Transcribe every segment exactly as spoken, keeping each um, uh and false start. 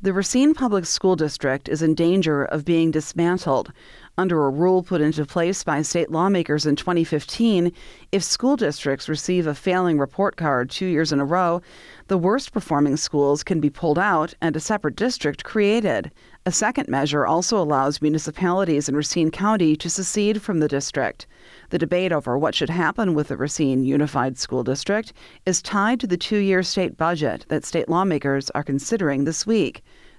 The Racine Public School District is in danger of being dismantled. Under a rule put into place by state lawmakers in twenty fifteen, if school districts receive a failing report card two years in a row, the worst performing schools can be pulled out and a separate district created. A second measure also allows municipalities in Racine County to secede from the district. The debate over what should happen with the Racine Unified School District is tied to the two-year state budget that state lawmakers are considering this week.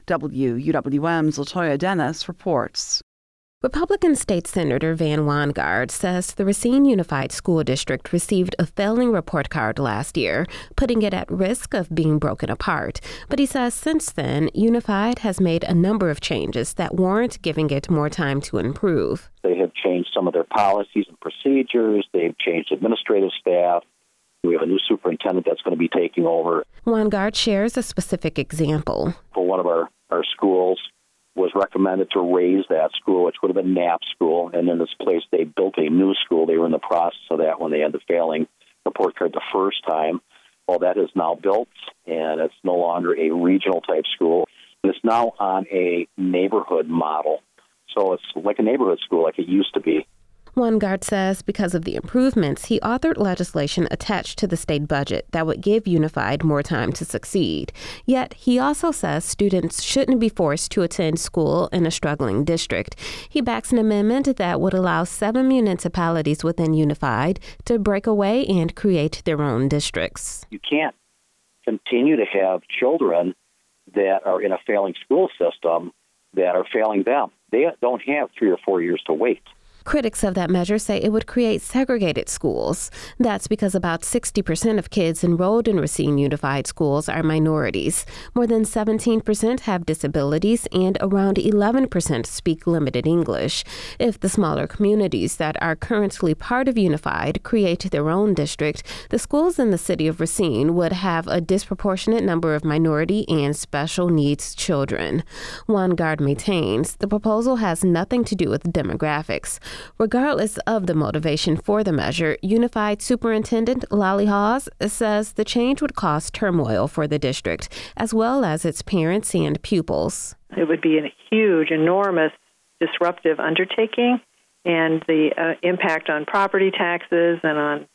W U W M's Latoya Dennis reports. Republican State Senator Van Wanggaard says the Racine Unified School District received a failing report card last year, putting it at risk of being broken apart. But he says since then, Unified has made a number of changes that warrant giving it more time to improve. They have changed some of their policies and procedures. They've changed administrative staff. We have a new superintendent that's going to be taking over. Wanggaard shares a specific example. For one of our, our schools, was recommended to raise that school, which would have been Knapp School. And in this place, they built a new school. They were in the process of that when they had the failing report card the first time. Well, that is now built, and it's no longer a regional type school. It's now on a neighborhood model. So it's like a neighborhood school like it used to be. Wanggaard says because of the improvements, he authored legislation attached to the state budget that would give Unified more time to succeed. Yet, he also says students shouldn't be forced to attend school in a struggling district. He backs an amendment that would allow seven municipalities within Unified to break away and create their own districts. You can't continue to have children that are in a failing school system that are failing them. They don't have three or four years to wait. Critics of that measure say it would create segregated schools. That's because about sixty percent of kids enrolled in Racine Unified schools are minorities. More than seventeen percent have disabilities, and around eleven percent speak limited English. If the smaller communities that are currently part of Unified create their own district, the schools in the city of Racine would have a disproportionate number of minority and special needs children. Wanggaard maintains the proposal has nothing to do with demographics. Regardless of the motivation for the measure, Unified Superintendent Lolly Hawes says the change would cause turmoil for the district, as well as its parents and pupils. It would be a huge, enormous, disruptive undertaking, and the uh, impact on property taxes and on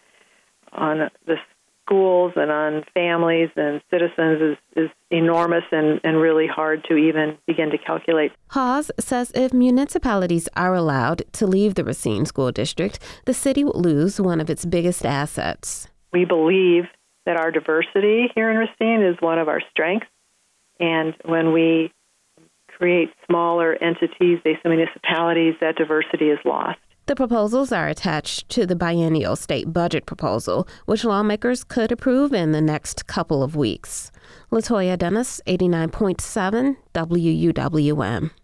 on the schools and on families and citizens is, is enormous and, and really hard to even begin to calculate. Hawes says if municipalities are allowed to leave the Racine School District, the city would lose one of its biggest assets. We believe that our diversity here in Racine is one of our strengths, and when we create smaller entities based on municipalities, that diversity is lost. The proposals are attached to the biennial state budget proposal, which lawmakers could approve in the next couple of weeks. Latoya Dennis, eighty-nine point seven W U W M.